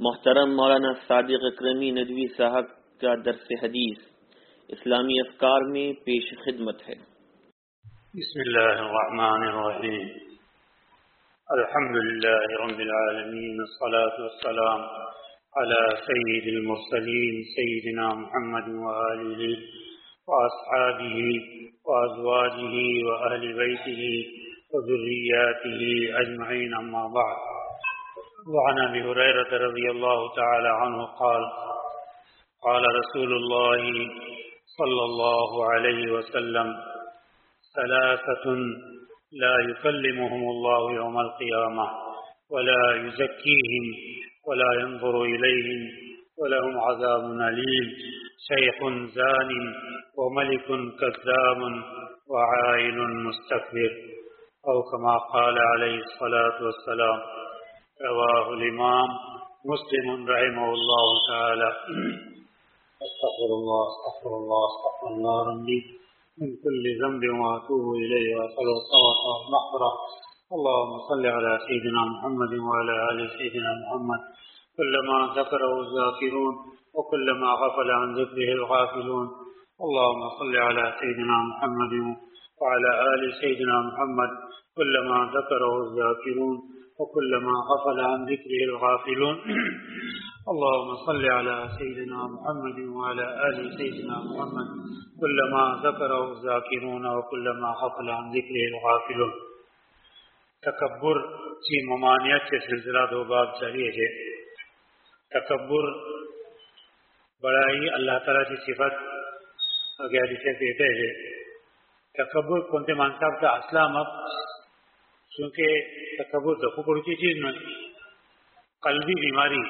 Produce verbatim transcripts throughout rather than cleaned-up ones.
محترم مولانا صادق اکرمی ندوی صاحب کا درس حدیث اسلامی افکار میں پیش خدمت ہے۔ بسم اللہ الرحمن الرحیم، الحمد للہ رب العالمین، والصلاة والسلام على سید المرسلین سیدنا محمد وآلہ واصحابہ وازواجہ واہل بیتہ وذریاتہ اجمعین، اما بعد۔ وعن ابي هريره رضي الله تعالى عنه قال قال رسول الله صلى الله عليه وسلم ثلاثة لا يكلمهم الله يوم القيامة ولا يزكيهم ولا ينظر إليهم ولهم عذاب أليم، شيخ زان وملك كذاب وعائل مستكبر، أو كما قال عليه الصلاة والسلام۔ رواہ الامام مسلم رحمہ اللہ تعالی۔ استغفر اللہ استغفر اللہ استغفر اللہ ربی من كل ذنب واتوب الیہ واسأل التوبة والمغفرة۔ اللهم صل على سيدنا محمد وعلى آل سيدنا محمد كلما ذكره الذاكرون وكلما غفل عن ذكره الغافلون۔ اللهم صل على سيدنا محمد وعلى آل سيدنا محمد كلما ذكره الذاكرون وكلما غفل عن ذكره الغافلون۔ اللهم صل على سيدنا محمد وعلى آل سيدنا محمد كلما ذكره الذاكرون وكلما غفل عن ذكره الغافلون۔ تکبر کی ممانعت کے سلسلہ دو باب جاری ہے۔ تکبر بڑائی اللہ تعالیٰ کی صفت وغیرہ سے کہتے ہیں۔ تکبر کنتے منصب کا اصلہ مب چونکہ تکبر دکھو پڑتی چیز میں قلبی بیماری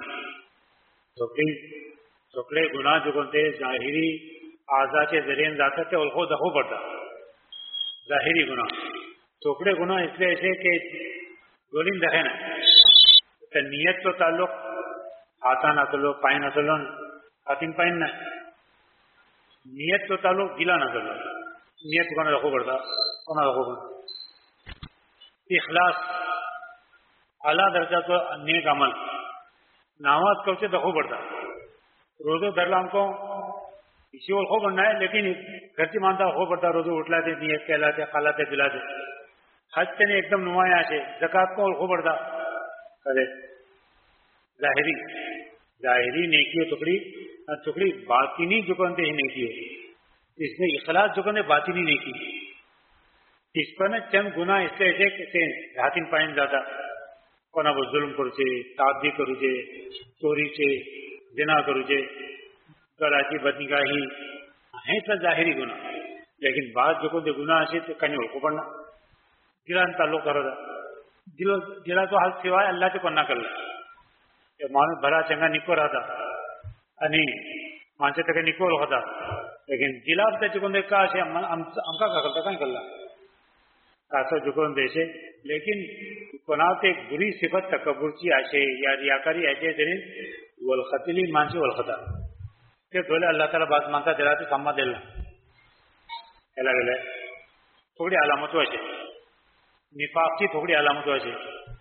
ٹکڑے گناہ جو کنتے ظاہری اعضاء کے ذریعے ذاکر تے الخو دکھو پڑتا ظاہری گناہ ٹکڑے گناہ اس لیے ایسے کہ گولین دکھے نا نیت تو تعلق ہاتھا نہ تلو پائن نہ تلو ہاتھین پائن نہ نیت تو تعلق گلا نہ تلو نیت کو نہ دکھو پڑتا نہ دکھو پڑتا اخلاص اعلیٰ درجہ تو نیک عمل نماز کو سے دخو پڑتا روزو درلام کو اسی اور خو بننا ہے لیکن گھر سے مانتا خو پڑتا روزو اٹھلاتے نیت کہلاتے خالاتے دلاتے حج سے ایک دم نمایاں سے زکات کو خو پڑتا کرے ظاہری ظاہری نیکی ٹکڑی ٹکڑی باطنی جو کنتے ہی نیکی ہے اس میں اخلاص جو کنتے باطنی نیکی اس پر نا چند گناہ اس سے ایسے کہ ہاتھین پائن جاتا کونا وہ ظلم کرو چھے تعدی کرو چھے چوری چھے زنا کرو چھے گلاچی بدنگاہی ہیں تو ظاہری گناہ لیکن بعض جو کچھ گناہ سے تو کنی کو پڑھنا دلان تعلق کرو دا دلا تو حال سوائے اللہ سے پڑھنا کر لیں مانو بھلا چنگا نکو رہا تھا انی مانچے تک نکو رہا تھا لیکن دلا تو جو کچھ کہا سے ہم کا کہا کرتا کہیں کر لیں کاسو جکون دیشے لیکن کنات ایک بری صفت تکبر کی آشے یا ریاکاری آشے دنین والخطلی مانچے والخطا کہ دولے اللہ تعالیٰ بات مانتا دلاتے سامہ دلنا کہلا گلے تھوڑی علامتو آشے نفاق کی تھوڑی علامتو آشے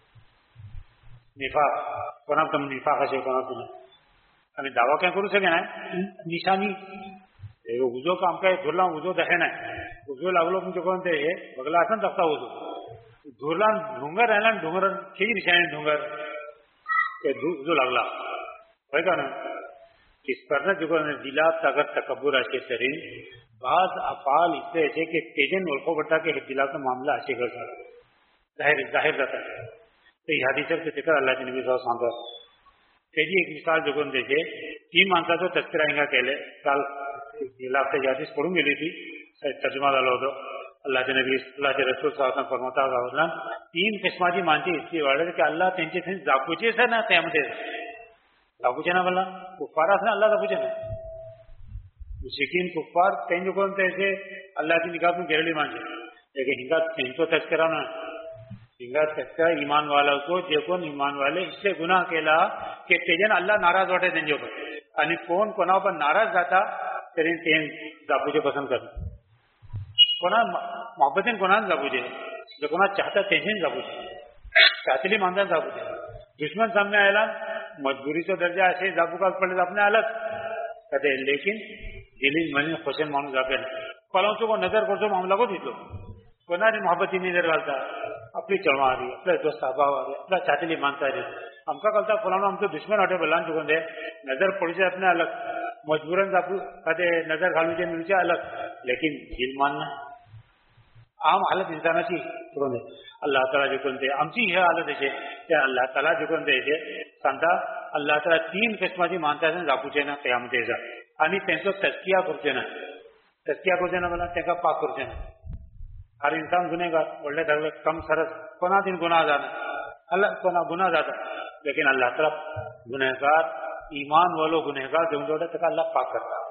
نفاق کناب تم نفاق آشے کناب تم ہمیں دعویٰ کہیں کرو سکے نا نشانی وضو کا ہم کا دھرلان وضو دکھے نا وضو لگلو جو کونتے ہیں بگلا آسان دکھتا وضو دھرلان ڈھونگر رہلان ڈھونگر کھیجی نشانی ڈھونگر کہ وضو لگلا ہوئے گا نا اس پر نا جو کونتے دلات اگر تکبر آشے ترین بعض افعال اس سے ایسے کہ تیجن ولخو بٹا کے دلات کا معاملہ آشے کر سکتا ظاہر ظاہر رہتا ہے تو یہ حدیث سے ذکر اللہ کے نبی صلی اللہ علیہ وسلم تیجی ایک مثال جو کونتے تھے تین مانتا تو تذکرہ آئیں گا کہلے سال لاکھ حدیث پڑھوں ملی تھی ترجمہ ڈالو تو اللہ کے نبی اللہ کے رسول صلی اللہ علیہ وسلم فرماتا ہے تین قسماتی مانتی اس لیے والے کہ اللہ تینچے تھے زاپوچے سے نہ قیامت سے زاپوچے نہ بلا کفارہ سے اللہ زاپوچے نہ مشرکین کفار تین جو کون ایسے اللہ کی نگاہ میں گرلی مانجے لیکن ہنگا تین تو تذکرہ نہ ہنگا تذکرہ ایمان والا کو جو کون ایمان والے اس سے گناہ کہلا کہ تیجن اللہ ناراض واٹے دیں جو پر یعنی کون کونا پر ناراض جاتا تیرین تین زاپوچے پسند کرنا کونا محبتیں گناہ زاپوچے جو کونا چاہتا تیجن زاپوچے چاہتے لی ماندان زاپوچے دشمن سامنے اعلان मजबुरीचो दर्जा असे जापूकाक पडले आपणे अलग कदे लेकिन दिलीन मनी खुशन माणूस जापेन पलावचो को नजर करचो मामला को दितलो कोणारी मोहब्बती नजर घालता आपली चळमारी आपल्या दोस्ता भावारी आपल्या छातीली मानतारी आमकां कळटा फलाणो आमचो दुश्मन हॉटे भरला चुकून दे नजर पडचे आपणे अलग मजबूरन जापू कदे नजर घालूचे मिळचे अलग लेकिन दिल मानना आम हालत इंसानाची करून दे अल्लाह ताला जिकून दे आमची ही हालत अशे ते अल्लाह ताला जिकून दे सांगता अल्लाह ताला तीन किस्माची माणसांनी जापूचे ना क़यामत दिसा आनी तेंचो तस्किया करचे ना तस्किया करचे ना म्हणल्यार तेंकां पाक करचे ना हर इंसान गुन्हेगार व्हडले धाकले कम सरस कोणा तीन गुन्हा जाना अल्लाह कोणा गुन्हा जाता लेकिन अल्लाह ताला गुन्हेगार ईमान वालो गुन्हेगार जेवून दवरता ताका अल्लाह पाक करता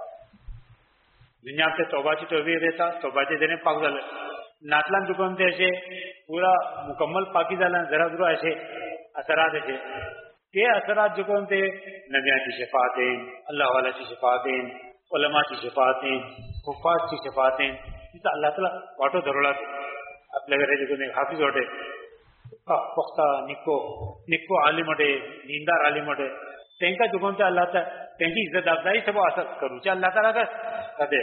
दुनिया ते तौबाची तौबी देता तौबाचे देणे पाक जाले नातलान चुकून ते अशे पुरा मुकम्मल पाकी जाल्यान जरा जरा अशे असरात अशे ते असरात चुकून ते नबियाची शफाअतेन अल्लाह वालाची शफाअतेन उलमाची शफाअतेन हुफ्फाजची शफाअतेन तिथं अल्लाह ताला वाटो धरला आपल्या घरी चुकून एक हाफिज वाटे पुख्ता निक्को निक्को आलिम वाटे दीनदार आलिम वाटे तेंकां चुकून ते अल्लाह ताला तेंची इज्जत अफजाई सबो असत करूचे अल्लाह ताला कदे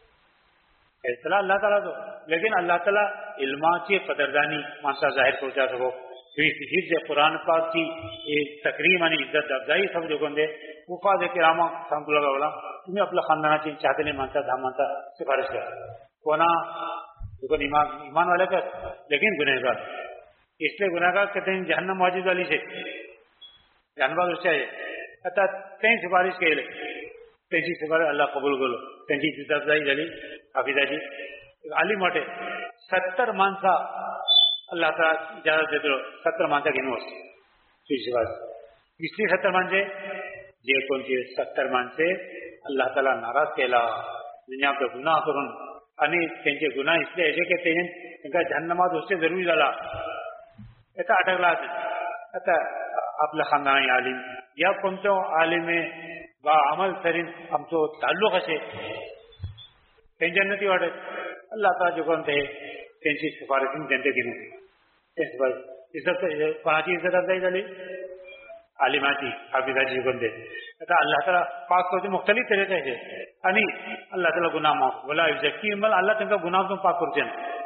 फैसला अल्लाह ताला तो लेकिन अल्लाह ताला इल्माची कदरदानी माणसा जाहीर करूचा सबो हिफ्ज कुरान पाक की तकरीम आणि इज्जत अफजाई सब चुकून दे हुफ्फाज किरामा सांगू लागला तुम्ही आपल्या खानदानाची चाहतेली माणसा दहा माणसा सिफारिश करा कोना चुकून इमान ईमान वाले कर लेकिन गुनहगार इसलिए गुनहगार कहते हैं जहन्नम वाजिब वाली से जानबाज उससे आता तें सिफारिश केले तेजी सिफारिश अल्लाह कबूल केलो तेंची इज्जत अफजाई झाली हाफिजाची आलिम वाटे सत्तर माणसा अल्लाह ताला इजाजत देतो सत्तर माणसा घेऊन वचते तुझी सिफारिश इसली सत्तर माणसे जे कोणते सत्तर माणसे अल्लाह ताला नाराज केला दुनिया पे गुन्हा करून आणि त्यांचे गुन्हा इसले असे की त्यांना जहन्नमात वचचे जरुरी झाला याचा अटकला आता आपल्या खानदानी आलिम या कोणत्या आलिमे बा अमल तरीन आमचो ताल्लुक असे त्यांच्या नती वाटत अल्लाह ताला जिकून ते त्यांची शिफारशीन त्यांचे घेऊन ते शिफारश इज्जत कोणाची इज्जत अफजाई झाली आलिमाची हाफिजाची जिकून दे आता अल्लाह ताला पाक करचे मुख्तलिफ तरीके आहे आणि अल्लाह ताला गुनाह माफ बोला जबकि मल अल्लाह तेंका गुनाह तो पाक करचे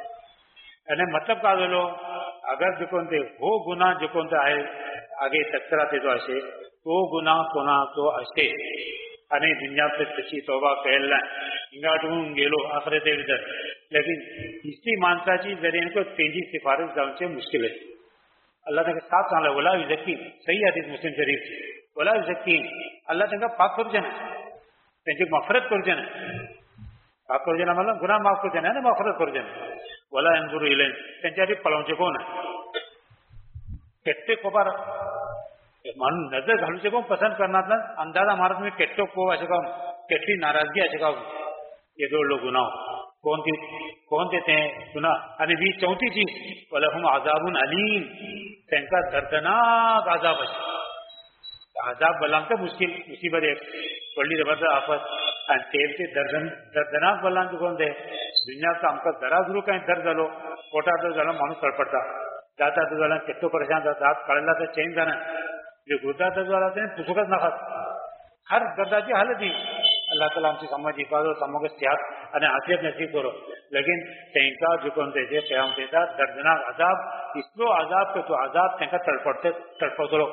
आणि मतलब का झालो अगर जिकून ते हो गुनाह जिकून ते आहे आगे तक्रार येतो असे तो गुन्हा कोणाचो असे आणि दुनियातले तशी तोबा केला इंगाटून गेलो आखिरते भितर लेकिन इसी माणसाची जरी तेजी सिफारिश जावचे मुश्किल आहे अल्लाह ताका साफ सांगला वला युझक्की सही हदीस मुस्लिम शरीफ वला युझक्की अल्लाह तांकां पाक करचे ना त्यांची मफरत करचे ना पाक करचे ना म्हणल्यार गुन्हा माफ करचे ना आनी मफरत करचे ना वला यंजुरू इलैहिम त्यांच्या खातीर पळोवचें कोण केट्टे कोपार म्हणून नजर घालूचे कोण पसंत करनातल्यान अंदाजा मारत मी केट्टो कोव अशें काय केट्टी नाराजगी अशें काय येदोळ्ळो गुन्हा कोण ती कोण ते ते गुन्हा आनी वी चवथी चीज वलहुम अजाबुन अलीम तांकां दर्दनाक अजाब आसा अजाब बलांक मुश्किल मुसीबत एक व्हडली जबरदस्त आफत आनी तेचे दर्दन दर्दनाक बलांक कोण ते दुनियाक आमकां जरा जरूर कांय दर्द जालो पोटार जर जालो माणूस तळपडटा जाता तो जाल्यार केट्टो परेशान जाता दात काडला तर चेंज जाना जे गुरदाता जाला ते पुसुकच नाकात हर दर्दाची हालत ही अल्लाह ताला आमची समाज हिफाजत समग्र सेहत आणि आफियत नसीब करो लेकिन तेंका जिकून तेजे क़यामत येता दर्दनाक अजाब इसलो अजाब के तो अजाब तेंका तळपडते तळपतलो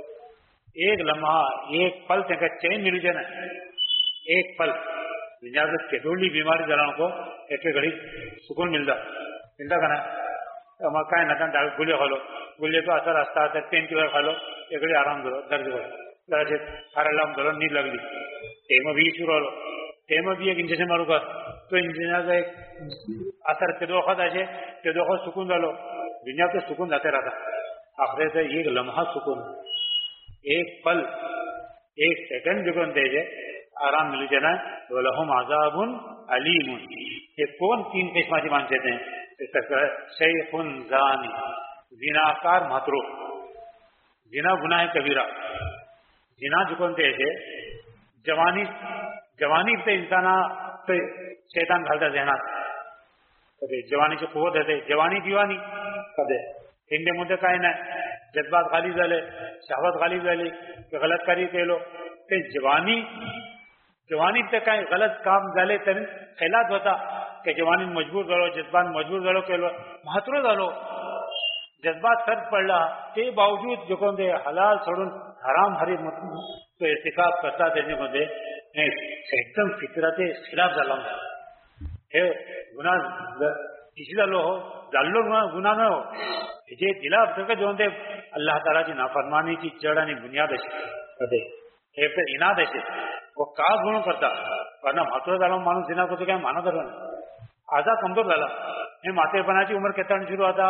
एक लम्हा एक पल तेंका चैन मिलचे ना एक पल दुनिया केदोळी बीमारी जाला नको एके घडी सुकून मिलता मिलता का ना मग काय ना डायरेक्ट गुलियो खालो गुलियेचो असर आसता तर पेन किलर खालो एकडे आराम धरो दर्द जराशे खारायला धरो न्हीद लागली तेम बी सुरू आलो तेम बी एक इंजेक्शन मारू कर तो इंजेक्शनाचो एक असर केदो वखत अशे केदो वखत सुकून जालो दुनियाक सुकून जाते राहता आखरेचा एक लम्हा सुकून एक पल एक सेकंड जिकून तेजे आराम मिलचे ना वलहुम अजाबुन अलीमुन हे कोण तीन किस्माची माणसे ते शैखुन जानी जिनाकार म्हात्रो जिना गुनाह कबीरा जिना जिकून तेजे जवानी जवानी ते इंसाना ते शैतान घालता जहनात कदे जवानीची कुवत येते जवानी दिवानी कदे हिंदे मध्ये काय नाही جذبات غالب झाले, शहावत غالب झाली की गलत कार्य केलो ते जवानी जवानी ते काही गलत काम झाले तरी खैलात होता की जवानी मजबूर झालो, जज्बात मजबूर झालो केलो म्हातारो झालो, जज्बात फर्क पडला ते बावजूद जो कोणते हलाल सोडून हराम हरी तो इर्तिकाब करता त्याच्यामध्ये एकदम फितराचे खिलाफ झाला हे गुन्हा किसी झालो हो झालो गुन्हा न हो जे दिला जे म्हणते अल्लाह तालाची नाफरमानीची जड आणि बुनियाद अशी हे तर इनाद असे व का गुण करता कारण म्हातारो झाला माणूस दिना कसं काय मानत ना आजा कमजोर झाला हे म्हातेपणाची उमर केताण सुरू आता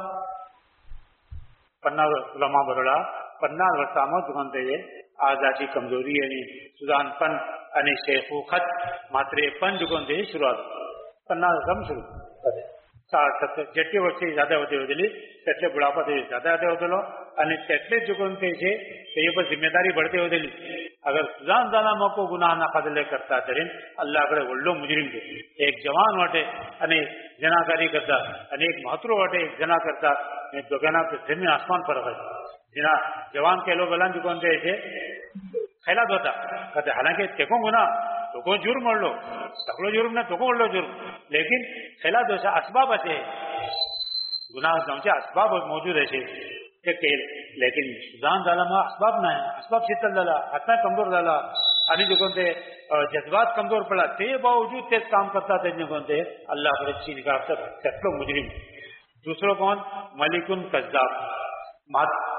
पन्नास उलमा बरोडा पन्नास वर्षाમાં म्हणते आजाची कमजोरी आणि सुजानपण आणि शेखुखत म्हात्रेपण जुगोंते सुरुवात पन्नास वर्षाમાં सुरू साठ सत्तर जेटली वर्षे ज्यादा होते होती तेटले बुढ़ापा ज्यादा होते होते અને તેટલે જ जुगोंते છે તે પર जिम्मेदारी बढ़ते होती अगर सुजान जाना मको गुनाह ना खादले करता तरी अल्लाह कडे वडलो मुजरिम છે એક જવાન વાટે અને જનાકારી કરતા અને એક મહતરો વાટે એક જના કરતા એ दोघांना जमीन आसमान फरक आहे जिना जवान केलो बलान जुगोंते છે खैलात होता कहते हालांकि तेको गुना तो जुर्म मोडलो सगळो जुर्म ना तो मोडलो जुर्म लेकिन खैलात होता असबाब असे गुनाह जावचे असबाब मौजूद असे ते लेकिन सुजान झाला मग असबाब नाही असबाब शीतल झाला हातपाय कमजोर झाला आणि जे कोणते जज्बात कमजोर पडला ते बावजूद तेच काम करतात त्यांनी कोणते अल्लाहकडे ची निगाह त्यातलो मुजरिम दूसरो कौन मलिकुन कज्जाब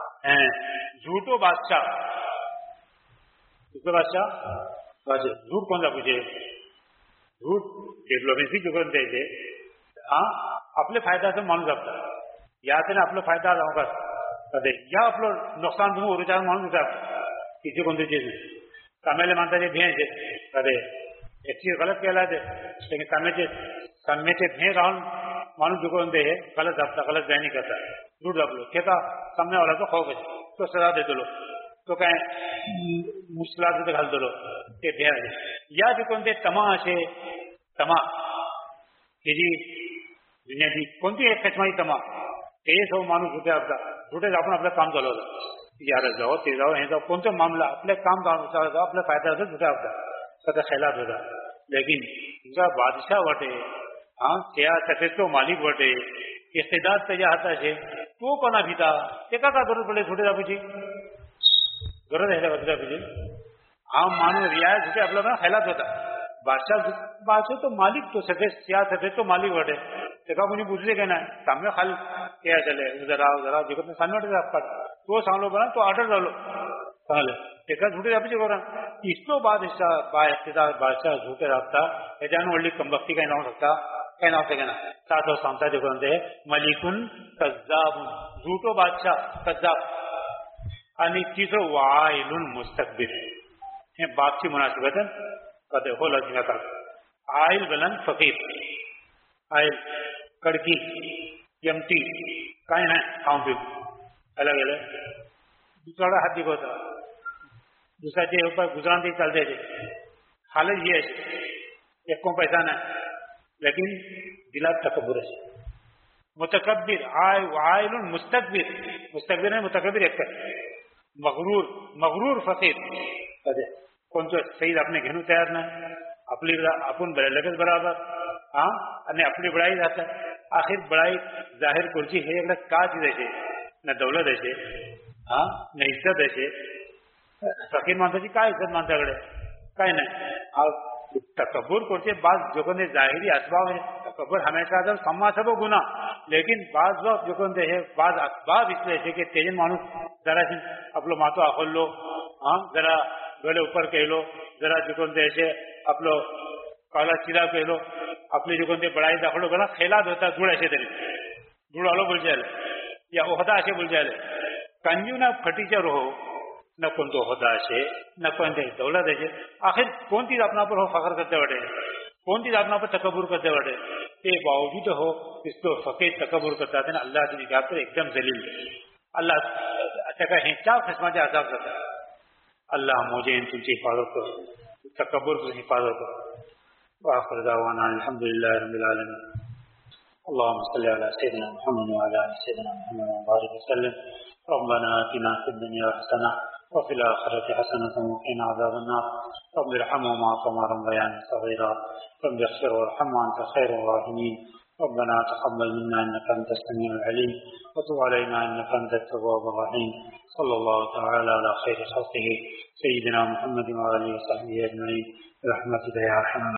झूठो बादशाह दूसरा बादशाह झूठ कौन सा पूछे झूठ डिप्लोमेसी जो कोणते हाँ आपले फायद्याचं माणूस आपला यातने आपला फायदा होगा कदे या आपलं नुकसान तुम्ही उरुचा माणूस होता तिथे कोणती चीज नाही कामेले माणसाचे भेंचे कदे एक चीज गलत केला ते कामेचे कामेचे भे राहून माणूस जो कोणते गलत जापता गलत बयानी करता झूठ जापलो ते का सामने वाला तो खौफ आहे तो सजा देतो तो काय मुश्किलात घालतो ते भे या जे कोणते तमा असे तमा ही जी दुनियाची कोणती एक कचमाई तमा ते सर्व माणूस होते आपला झुटेच आपण आपलं काम चालवलं यार जाओ ते जाओ हे जाओ कोणतं मामला आपले काम जाओ आपल्या फायद्याचं झुटे आपला कदा खैलात होता लेकिन तुझा बादशाह वाटे हाँ त्या सफेदो मालिक वाटे इस्तेदाद त्याच्या हाताचे तो कोणा भिता ते का का गरज पडले झुटे जापूची गरज आहे का जापूची हा माणूस रियाज झुटे आपला खैलात होता बादशाह बादशाह तो मालिक तो सफेद त्या सफेद तो मालिक वाटे ते का कोणी बुजले का नाही सामने खाली क्या चले जरा जरा जिकडे सामने वाटे तो सांगलो बना तो ऑर्डर झालो चांगलं ते का झुटे जापूची करा इस्तो बादशाह बा इस्तेदाद बादशाह झुटे राखता त्याच्यानं वडली कंबक्ती काही नाव शकता काही नाव सगळ्यांना सात सांगता जे कोणते मलिकुन कज्जाब झूठो बादशाह कज्जाब आणि तिसरं वाइलुन मुस्तकबिर हे बापची मुनासिबत कदे हो लजनता आइल बलन फकीर आइल कड़की यमटी काही नाही खाऊन पिऊ अलग अलग दुसरा हात दिखवता दुसऱ्याचे उपाय गुजराती चालते हालत ही अशी एक को पैसा नाही लेकिन दिलात तकब्बुर असे मुतकब्बिर आय वाइलुन मुस्तकबिर मुस्तकबिर है मुतकब्बिर एक मगरूर मगरूर फकीर कदे कोणतं सही આપણે घेणं तयार नाही आपली आपण लगेच बराबर हाँ અને આપણી બળાઈ जाता आखिर बळाई जाहीर करची हे एकदा का चीज असे न दौलत असे हाँ न इज्जत असे फकीर माणसाची काय इज्जत माणसाकडे काय नाही तकब्बुर करते बाज जो कोणते जाहिरी असबाब है तकब्बुर हमेशा जब सम्मा सब गुना लेकिन बाज वक्त जो कोणते हे बाज असबाब इसलिए है कि तेजन माणूस जरा आपलो मातो आखोल्लो हाँ जरा डोले ऊपर केलो जरा जो कोणते असे आपलो काला चिरा केलो आपली जो कोणते बळाई दाखवलो बना खैलात होता धूळ असे तरी धूळ आलो बोल जायला या ओहदा असे बोल जायला कंजू ना फटीच्या रोहो न कोणतो होदा असे न कोणते दौलत असे आखिर कोणतीच अपना पर हो फखर करते वाटे कोणतीच अपना पर तकब्बुर करते वाटे ते बावजूद हो इसको फकीर तकब्बुर करता है ना अल्लाह की निगाह पर एकदम जलील अल्लाह त्याका हेंच्या खसमाचे आजाब करता अल्लाह मुझे इन तुमची हिफाजत करो तकब्बुर की हिफाजत करो वाखिर दावाना अल्हम्दुलिल्लाहि रब्बिल आलमीन اللهم صل على سيدنا محمد وعلى ال سيدنا محمد وبارك وسلم ربنا آتنا في الدنيا حسنة وفي الآخرة حسنة وقنا عذاب النار. رب ارحمهما كما ربياني صغيرا. رب اغفر وارحم وأنت خير الراحمين. ربنا تقبل منا إنك أنت السميع العليم وتب علينا إنك أنت التواب الرحيم. صلى الله تعالى على خير خلقه سيدنا محمد وآله وصحبه أجمعين برحمتك يا أرحم